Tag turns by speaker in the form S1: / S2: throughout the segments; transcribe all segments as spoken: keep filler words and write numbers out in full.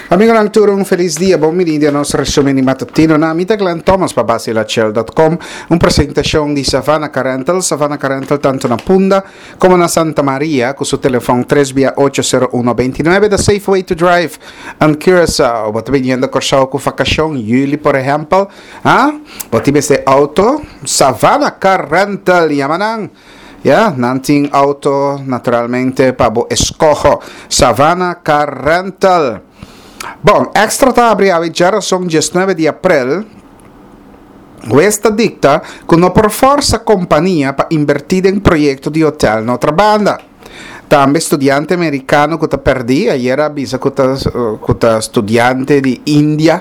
S1: Amigo ng turong, feliz dia, bom merendia, nosso resumen matutino na amita Glenn Thomas pa base la Shell dot com, un presentación di Savannah Car Rental, Savannah Car Rental tanto na Punda como na Santa Maria, con su teléfono tres via ocho cero uno veintinueve, the safe way to drive and Curacao. Bota viniendo Curacao con vacación, Juli por ejemplo, ah, bota este auto, Savannah Car Rental, yamanang. Ya, yeah, nanting auto naturalmente pabo escojo Savannah Car Rental. Bom, extra tabri a viaggiare sono diciannove di aprile. Questa dicta con una per forza compagnia per invertire in progetto di hotel nostra banda. Tambe studiante americano che ta perdi, ieri avvisa che ta studiante di India.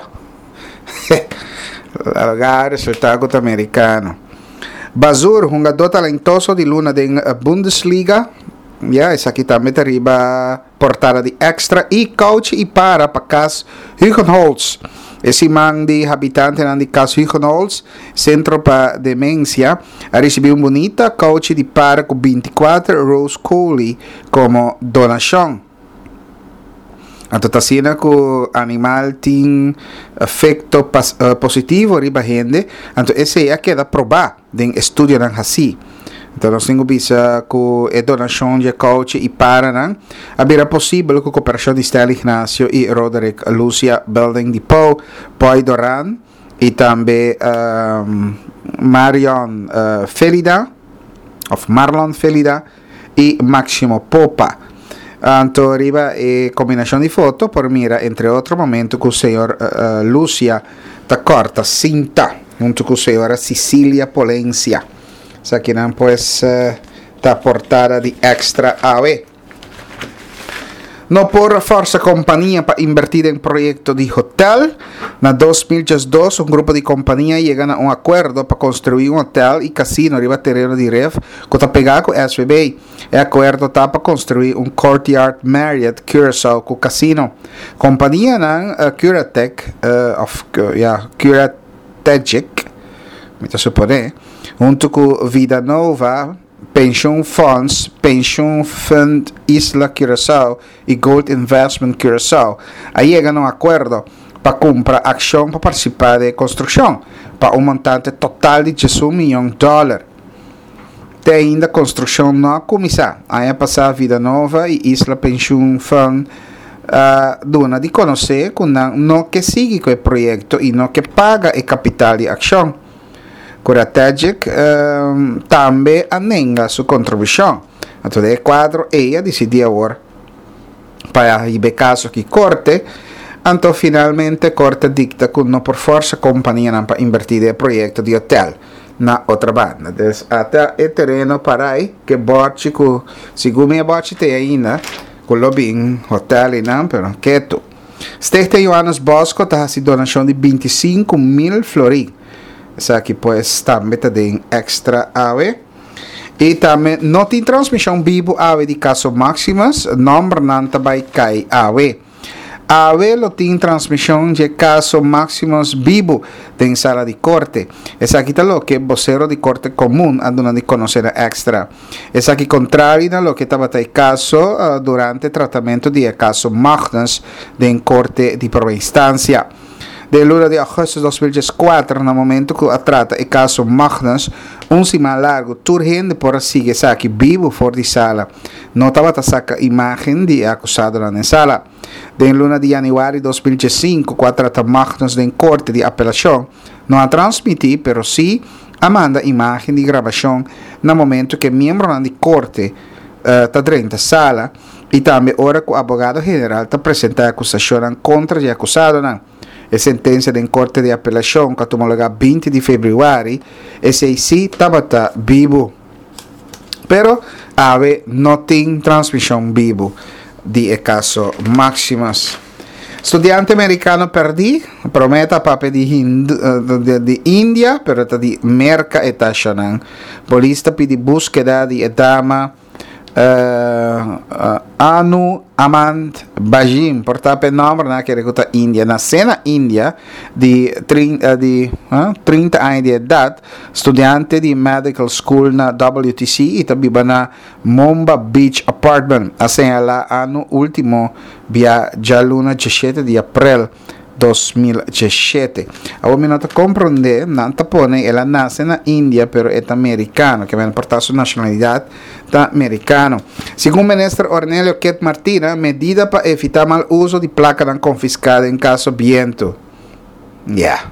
S1: La gara risultato che americano. Basur, un giocatore talentoso di luna della Bundesliga. Ja, essa aqui também arriba portada de extra e coach e para para cas Hugenholz. Esse man de habitante na de cas Hugenholz, centro para demência, a receber um bonita coach de para com vinte e quatro Rose Cooley como donação. Então tá sendo que o animal tem efeito pas, uh, positivo riba gente. Então esse é que dá provar de estudo nan assim. Então, nós temos bisa que a donação de coach e para não haverá possível com a cooperação de Stella Ignacio e Roderick Lucia Building Depot, Boy Doran e também um, Marion uh, Felida, of Marlon Felida e Máximo Popa. Então, arriba a combinação de foto por mira, entre outros momentos, com o senhor uh, Lucia da corta cinta, junto com a senhora Cecília Polencia. Aqui não pues uh, tá portada de extra A V. No por força companhia para invertir em projeto de hotel. Na dois mil e dois, um grupo de companhia chega a um acordo para construir um hotel e casino riba terreno de Rev, que está pegado com S B B. O acordo está para construir um Courtyard Marriott Curacao com casino. Companhia não uh, Curatec, uh, of uh, yeah, Curategic, me supone. Junto com Vida Nova, Pension Funds, Pension Fund Isla Curacao e Gold Investment Curacao. Aí chegam a um acordo para comprar ação para participar da construção, para um montante total de um milhão de dólares. Tem ainda a construção não começar. Aí passar Vida Nova e Isla Pension Fund uh, dona de conhecer que não, não que siga com o projeto e não que paga o capital de ação. Curategic um, também anenga sua contribuição. Então, de quadro, ela decidiu agora para o caso que corte. Então, finalmente, corte dicta que não por força a companhia não para invertir no projeto de hotel na outra banda. Então, até o terreno para aí, que bote, que segundo a bote tem ainda, que o bem hotel e não, pero quieto. Este Johannes Bosco está a donação de vinte e cinco mil florins. Essa aqui pues também tem extra A V. E também não tem transmissão vivo A V de caso máximas, número não vai cair A V. A V não tem transmissão de caso máximos vivo em sala de corte. Essa aqui está lo que vocero de corte comum andando de conhecer extra. Essa aqui contrário a lo que estava em caso uh, durante o tratamento de caso magnas de corte de prova instância. De luna de agosto de dois mil e quatro, no momento que a trata o caso Magnus, um semana largo, turgente por seguir aqui vivo fora de sala. Não estava a sacar imagem de acusado na sala. De luna de januário de dois mil e cinco, que a trata Magnus de corte de apelação, não a transmitir, pero sim a manda imagem de gravação no momento que membro de corte está uh, dentro da sala e também hora que o advogado geral está apresentando a acusação contra o acusado. Não. A sentença de corte de apelação que tomou lugar vinte de fevereiro, esse sim estava vivo. Pero a V não tem transmissão vivo de caso máximas. Estudante americano perdi, prometa papel de, de, de, de Índia, pero de merca e taxanan. Polícia pede búsqueda de dama uh, uh, Anu Amant Bajim, portanto, nome na que recuta Índia. Nasceu na Índia de, uh, de uh, trinta anos de idade, estudante de medical school na W T C e também na Momba Beach Apartment. Assim, ela ano último, via já luna dezessete de abril dois mil dezessete. A un minuto comprende, nanta pone, ela nasce na Índia, pero é americano, que vai portar sua nacionalidade da americano. Segundo o ministro Ornelio Ket Martina, medida para evitar mal uso de placa não confiscada em caso viento. Yeah.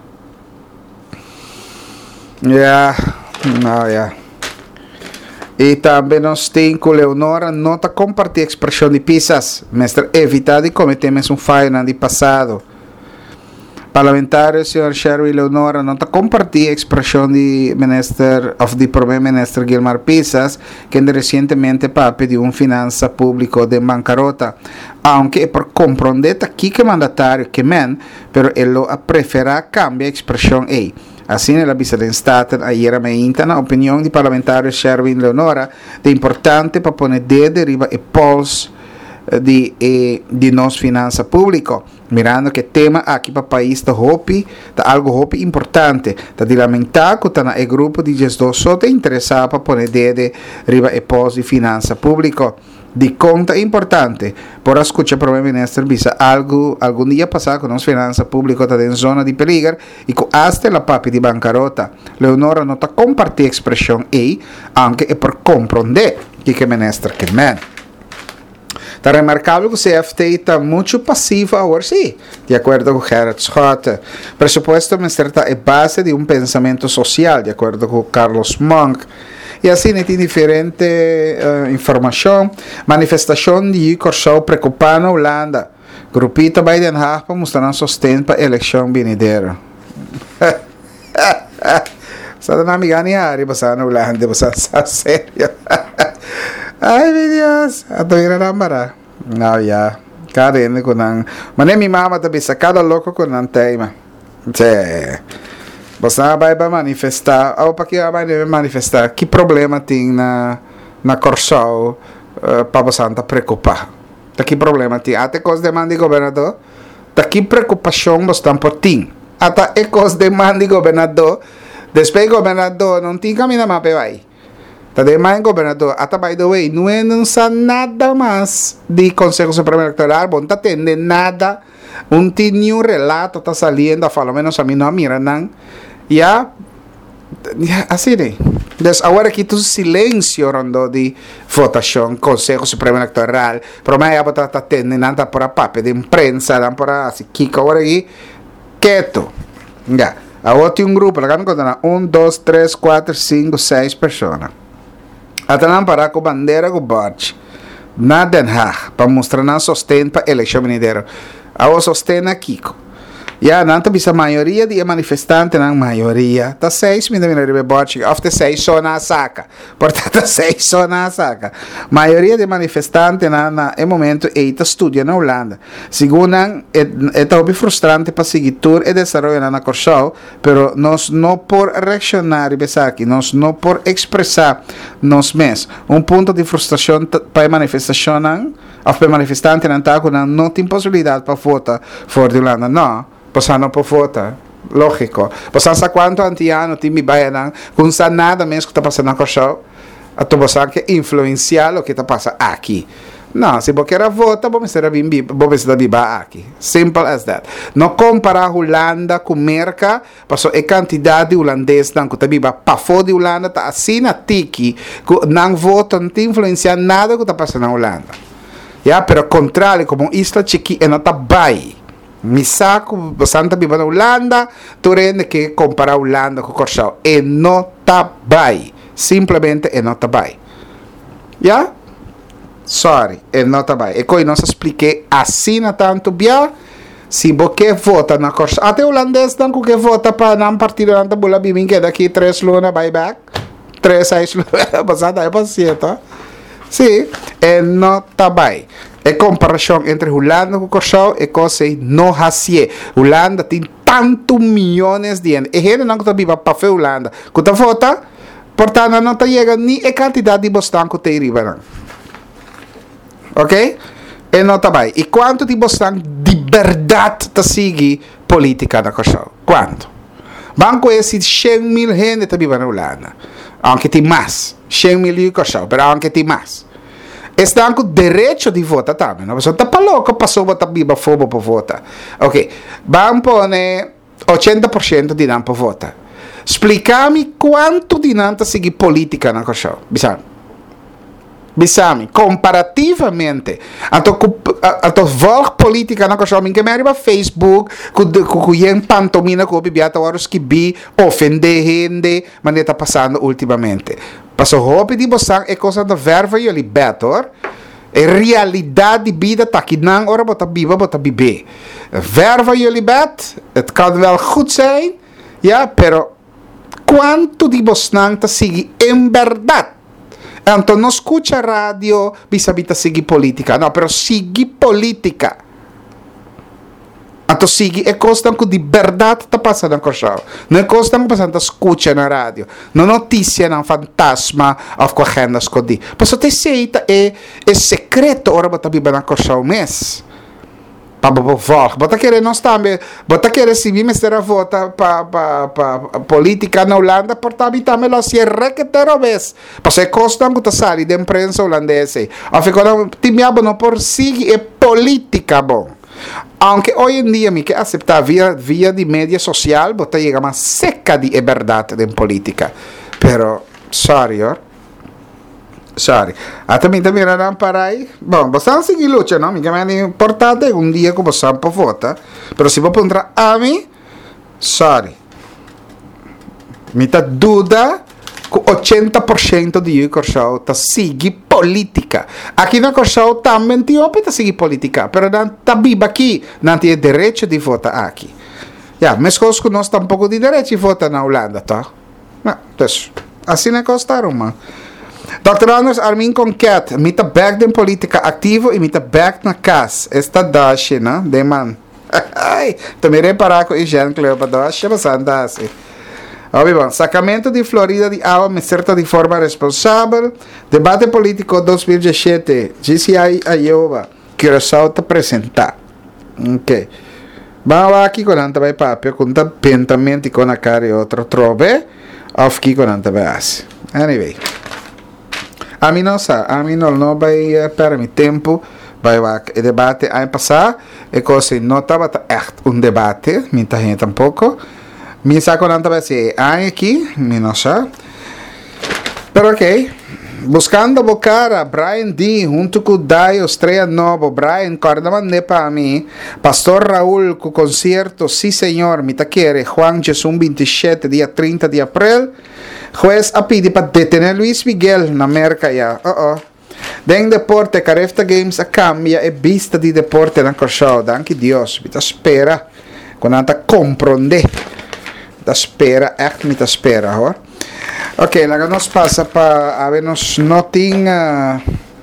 S1: Yeah. No, yeah. E também nós temos com Leonora nota compartilhar a expressão de pisas, mestre evitar de cometer um falho no passado. Parlamentário, senhor Sherry Leonora, não está compartilhando a expressão de minister, of the primeiro ministro Guilmar Pisas, que recentemente pediu um finança público de bancarrota, aunque é por compreender aqui que mandatário que men, pero ele prefere cambiar a expressão aí. Assim, ela visa de Staten ayer meinta na opinião de parlamentário Sherwin Leonora, de importante para poner dedo riba e pols de, de, de nossa finança pública, mirando que tema aqui para o país da hopi, da algo hopi importante, da de lamentar que está o grupo de gestores só te interessado para poner dedo riba e pols de finança pública. De conta importante, por escuchar o primeiro-ministro visa algo, algum dia passado com nossa finança pública está em zona de perigo e com até a papi de bancarrota. Leonora não está compartilhando a expressão aí, aunque é por compreender que o ministro que men. Está remarcável que o C F T está muito passivo agora, sim, de acordo com Gerard Scott. O presupuesto ministerial é base de um pensamento social, de acordo com Carlos Monk. E assim, tem diferente uh, informação. Manifestação de Corsau preocupando na Holanda. Grupito vai Den Haag para mostrar sustento para a eleição venidera. Sa na amiga ni Harry, basta na Holanda, basta sa sério. Ay, meu Deus, ato ira na mara. Não, ya. Karen ko nang, manem mi mama tabi sa cada louco ko nang tema. Tse. Basta vai ba manifestar, ou para que vai manifestar, que problema tem na na Corsau uh, para você não preocupar? Tá que problema tem? Até coisa demanda de governador, tá que preocupação bastante por ti. Até é coisa demanda de governador, depois governador não tem caminho mais para vai. Tá demais governador, até by the way, não é não sa nada mais de Conselho Supremo Eleitoral, bom, tá tendo nada. Um tinha um relato está saliendo, pelo menos a mim não mira não. Ya, assim né. Então agora aqui todo silêncio rondo de votação, Conselho Supremo Eleitoral, para mim já está tendo nada para papel de imprensa, não para assim, que agora aqui quieto. Ya, agora tem um grupo, lá conta um, dois, três, quatro, cinco, seis pessoas. Até não parar com bandeira com barge. Na Den Haag, para mostrar não sustento para a eleição venidera. Agora sustenta Kiko. Ja, nanto bisa maioria de manifestantes, na maioria, tá seis, me deve ribe bote, ofte seis só na saca. Portanto, seis só na saca. Maioria de manifestantes na na é momento eita estudia na Holanda. Segundo é é tão frustrante para seguir tour e desenvolver na Corsau, pero nós não por reaccionar e pensar aqui, nós não por expressar nos mes. Um ponto de frustração para manifestação, para manifestante não tá com não tem possibilidade para votar fora de Holanda, não. Passando por votar, lógico. Passando sa quanto antiano ti mi bayan kung sa nada mesmo que está passando na Corsau, a tu passar que influenciar o que está passando aqui. Não, se você quer votar, vamos ser bem, vamos ser bem aqui. Simple as that. Não comparar Holanda com Merca, passou a quantidade de holandês que está viva para fora de Holanda, está assim na tiki, que não votam, não tem influenciar nada que está passando na Holanda. Yeah, pero contrário, como isla chiquita, não está bem. Mi saco bastante viva na Holanda, tu rende que comparar Holanda com Corsau e não tá bem, simplesmente e não tá bem. Yeah? Sorry, e não tá bem. E coi não se expliquei assim na tanto bem, se você vota na Corsau, até holandês não que vota para não partir da bula bim que daqui três lunas vai back, três seis lunas, passada é paciente. Sim, e não tá bem. A comparação entre Holanda e Corsau é coisa não racia. Holanda tem tantos milhões de anos. E ele não está viva para a Holanda. Quando vota, portanto, não está chegando nem a quantidade de bostão que tem riba. Ok? E nota bem. E quanto de você de verdade te sigue política na coisa? Quanto? Banco esse cem mil gente te vive na Holanda. Anche tem mais. cem mil e coisa, mas anche tem mais. Estão com direito de votar também. A pessoa está para louco, passou a votar viva fogo para votar. Ok. Vamos pôr oitenta por cento de não para votar. Explica-me quanto de não te sigue política na coisa. Bisami. Bisami. Comparativamente. A to volg política na coisa. Minha mãe vai Facebook. Com yen pantomina com o bibiata horas que bi. Ofender gente. Mas está passando ultimamente. Passou roupa de você é coisa da verba e better. É realidade de vida tá aqui não ora bota biba bota bibe. Verba e bet. Het kan wel goed zijn. Ja, pero quanto de você tá sigue em verdade. Então não escuta rádio, bisabita sigue política. Não, pero sigue política. Então sigue é coisa que de verdade está passando na coisa. Não é coisa que passando escuta na rádio. Não notícia, não fantasma, ou com agenda escondida. Mas você aceita é é secreto ora bota biba na coisa o mês. Para voltar, bota querer nós também, bota querer se vir mestra vota para para para política na Holanda, por também também lá se requeter vez. Mas é coisa que está sali da imprensa holandesa. Afinal, timiabo não por seguir é política bom. Aunque hoje em dia me que aceitar via via de mídia social, bota chega mais seca de é verdade em política. Pero sorry, or? Sorry. A também também não para aí. Bom, você não seguir luta, não? Me que é importante um dia que você não vota. Pero se você encontrar a mim, sorry. Me tá dúvida que oitenta por cento de eu corso tá sigue política. Aqui na corso também tem opção tá seguir política, pero não tá viva aqui, não tem direito de votar aqui. Já, mas coisas que nós tampouco de direito de votar na Holanda, tá? Não, então, assim é costaram, mano. doutor Anders Armin Conquet, mita back de política ativo e mita back na casa. Esta dashi, né? De man. Ai, também reparar com o Jean Cleopa, dashi, mas andasse. Óbvio, bom. Sacramento de Florida de água, me certa de forma responsável. Debate político dois mil e dezessete. G C I Iowa. Curaçao te apresentar. Ok. Vamos aqui com a vai papel, com o pensamento e com a cara e outro trove. Aqui com a vai assim. Anyway. A mim não sabe, a mim não, não vai perder meu tempo, vai o debate a passar, e coisa não estava echt um debate, minha gente tampouco, minha saco não estava assim, aqui, minha não sabe, pero ok, buscando o cara, Brian D, junto com o Daio, Estrela Novo, Brian, cordaman de para mim, Pastor Raul, com o concerto, sim senhor, me tá querer, Juan Jesus, vinte e sete, dia trinta de abril, juez a pedir para detener Luis Miguel na América já. Oh oh. Den deporte, Carefta Games a cambia e vista de deporte na Corsao. Danke Dios. Me espera. Quando anda compreender. Da espera, echt me espera, hoor. Ok, lá nos passa para havernos nothing uh,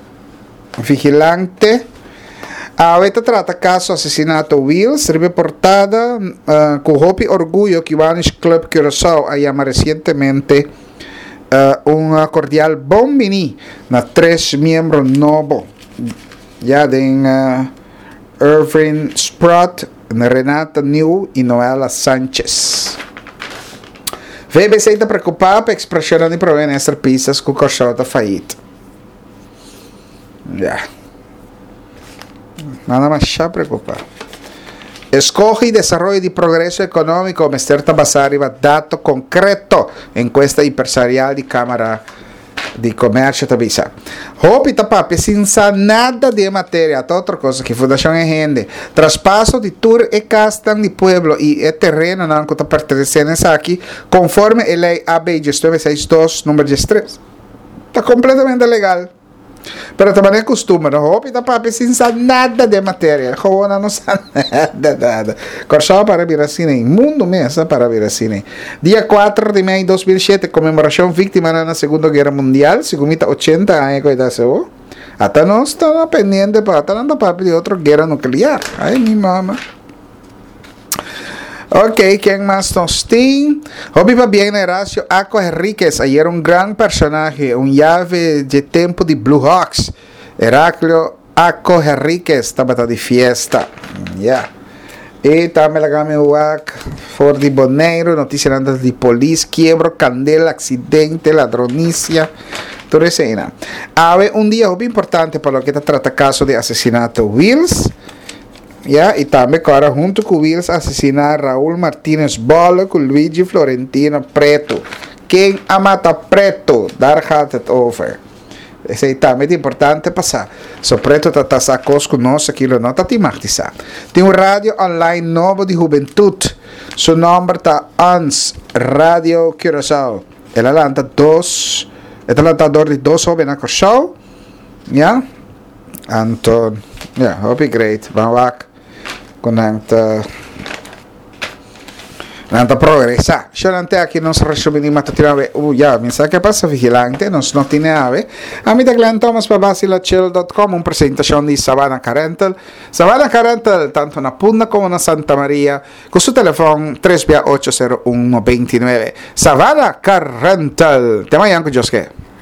S1: vigilante. Ahorita trata caso asesinato Wills, reportada uh, con Hopi Orgullo que Kiwanis Club Curaçao a llama recientemente uh, un cordial bombini na tres miembros novos ya de uh, Irving Sprott, Renata New y Noela Sánchez. V B C está preocupada per expressione di provenienza pistas con Curaçao está faillito. Ya. Yeah. Nada más ya preocupar. Escoge y desarrollo de progreso económico, Mesterta Basari va dato concreto, encuesta empresarial de Cámara de Comercio Tabisa. Hopi tapape sin nada de materia, otra cosa que Fundación Egende, traspaso de tour e castan de pueblo y el terreno no que pertenecen aquí, conforme a ley A B nueve seis dos número dieciséis. Está completamente legal. Pero também é costume, não roupa e da papi sem nada de matéria. Rona não sabe nada, nada. Corsao para Viracine, mundo mesmo para Viracine. Dia quatro de maio de dois mil e sete, comemoração vítima na Segunda Guerra Mundial, segundo oitenta anos que da seu. Até nós estamos pendentes para estar na papi de outra guerra nuclear. Ai, minha mama. Ok, quem mais nós tem? Hobby va bien, Horacio Aco Henriquez. Ayer um grande personagem, um llave de tempo de Blue Hawks. Heraclio a Cojerriques, tabata de fiesta. Yeah. E também la game uac for di Boneiro, notícia nada de polícia, quiebro, candela, acidente, ladronicia, toda escena. Ave um dia muito importante para o que trata caso de assassinato Wills. Yeah, e também agora junto com Wills assassinar Raul Martínez Bola com Luigi Florentino Preto. Quem a mata Preto, dar hat over. Isso é também importante passar. So Preto está a conosco conosco aqui no nota de Martisa. Tem um rádio online novo de juventude. Seu nome está ANS Radio Curaçao. Ela lança dois, é lançador de dois jovens na show. Yeah, Anton. Yeah, hope great. Vamos lá. Conecta. Nanta progressa. Yo nante aquí nos resumimos matutinave. Uh, ya, mi sa che passa vigilante, non snotineave. Amita Glenn Thomas pa basilachill dot com, un presentazione di Savannah Carental. Savannah Carental, tanto una Punta come una Santa Maria, con su telefono tre otto zero uno due nove. Savannah Carental. Te mai anche Joske.